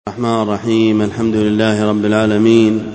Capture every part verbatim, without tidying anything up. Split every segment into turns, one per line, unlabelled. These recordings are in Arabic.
الرحمن الرحيم. الحمد لله رب العالمين،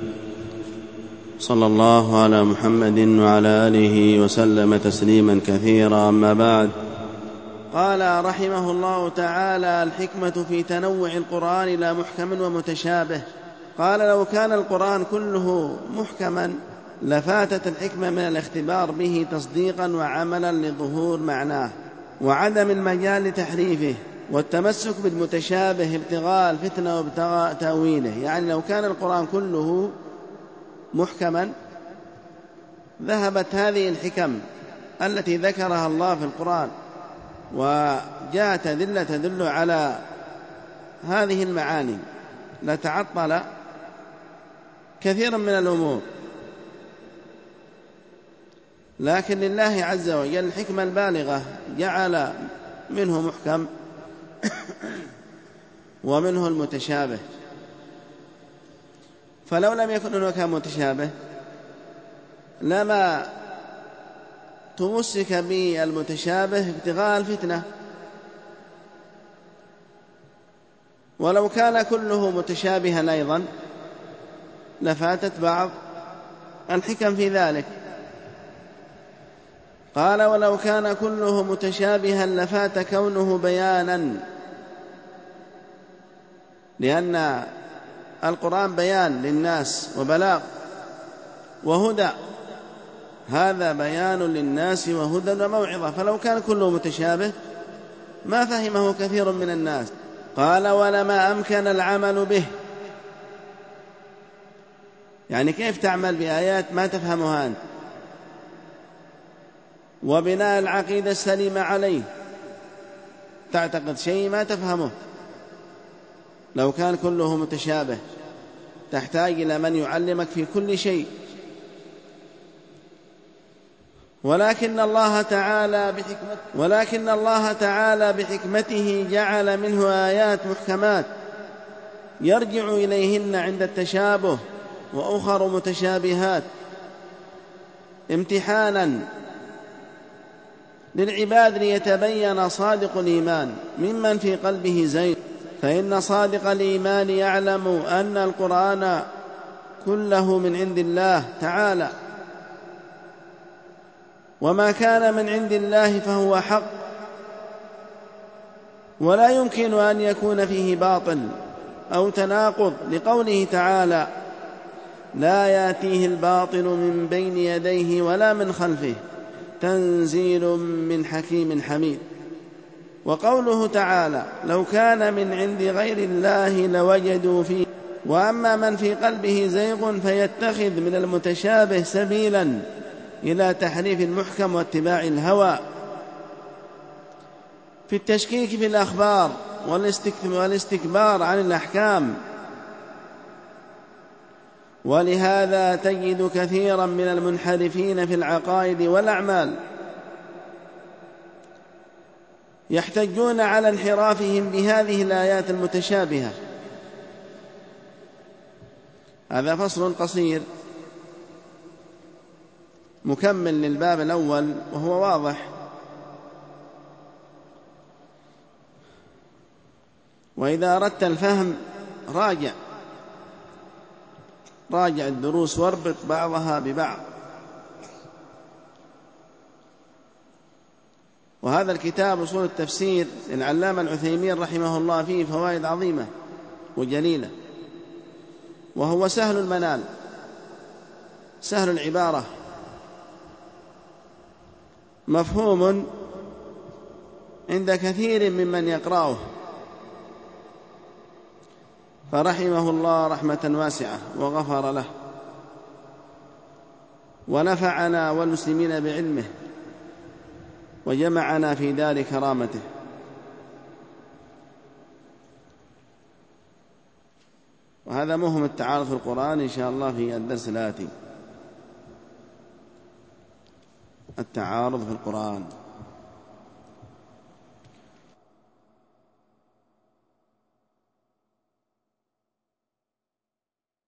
صلى الله على محمد وعلى آله وسلم تسليما كثيرا. أما بعد، قال رحمه الله تعالى: الحكمة في تنوع القرآن لا محكم ومتشابه. قال: لو كان القرآن كله محكما لفاتت الحكمة من الاختبار به تصديقا وعملا لظهور معناه وعدم المجال لتحريفه، والتمسك بالمتشابه ابتغاء الفتنة وابتغاء تأويله. يعني لو كان القرآن كله محكما ذهبت هذه الحكم التي ذكرها الله في القرآن وجاءت أدلة تدل على هذه المعاني، لتعطل كثيرا من الأمور. لكن لله عز وجل الحكمة البالغة، جعل منه محكم ومنه المتشابه. فلو لم يكن هناك متشابه لما تمسك بالمتشابه ابتغاء الفتنة، ولو كان كله متشابها أيضا لفاتت بعض الحكم في ذلك. قال: ولو كان كله متشابها لفات كونه بيانا، لأن القرآن بيان للناس وبلاغ وهدى، هذا بيان للناس وهدى وموعظة. فلو كان كله متشابه ما فهمه كثير من الناس. قال: ولما أمكن العمل به. يعني كيف تعمل بآيات ما تفهمها أنت، وبناء العقيدة السليمة عليه، تعتقد شيء ما تفهمه. لو كان كله متشابه تحتاج إلى من يعلمك في كل شيء. ولكن الله تعالى بحكمته ولكن الله تعالى بحكمته جعل منه آيات محكمات يرجع إليهن عند التشابه، وأخر متشابهات امتحانا للعباد ليتبين صادق الإيمان ممن في قلبه زيغ. فإن صادق الإيمان يعلم أن القرآن كله من عند الله تعالى، وما كان من عند الله فهو حق، ولا يمكن أن يكون فيه باطل أو تناقض، لقوله تعالى: لا يأتيه الباطل من بين يديه ولا من خلفه تنزيل من حكيم حميد. وقوله تعالى: لو كان من عند غير الله لوجدوا فيه. وأما من في قلبه زيغ فيتخذ من المتشابه سبيلا إلى تحريف المحكم واتباع الهوى في التشكيك في الأخبار والاستكبار عن الأحكام. ولهذا تجد كثيرا من المنحرفين في العقائد والأعمال يحتجون على انحرافهم بهذه الآيات المتشابهة. هذا فصل قصير مكمل للباب الأول وهو واضح. وإذا أردت الفهم راجع راجع الدروس واربط بعضها ببعض. وهذا الكتاب أصول التفسير للعلامة العثيمين رحمه الله فيه فوائد عظيمة وجليلة، وهو سهل المنال، سهل العبارة، مفهوم عند كثير ممن يقرأه، فرحمه الله رحمة واسعة وغفر له ونفعنا والمسلمين بعلمه وجمعنا في دار كرامته. وهذا مهم التعارض في القرآن إن شاء الله في الدرس الآتي، التعارض في القرآن.